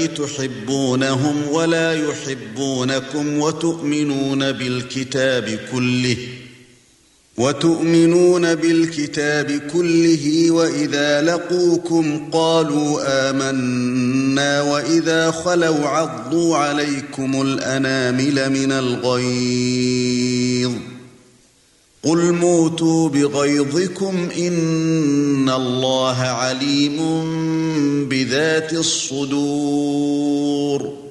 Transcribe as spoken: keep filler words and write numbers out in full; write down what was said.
تحبونهم ولا يحبونكم وتؤمنون بالكتاب كله وتؤمنون بالكتاب كله وإذا لقوكم قالوا آمنا وإذا خلوا عضوا عليكم الأنامل من الغيظ قل موتوا بغيظكم إن الله عليم بذات الصدور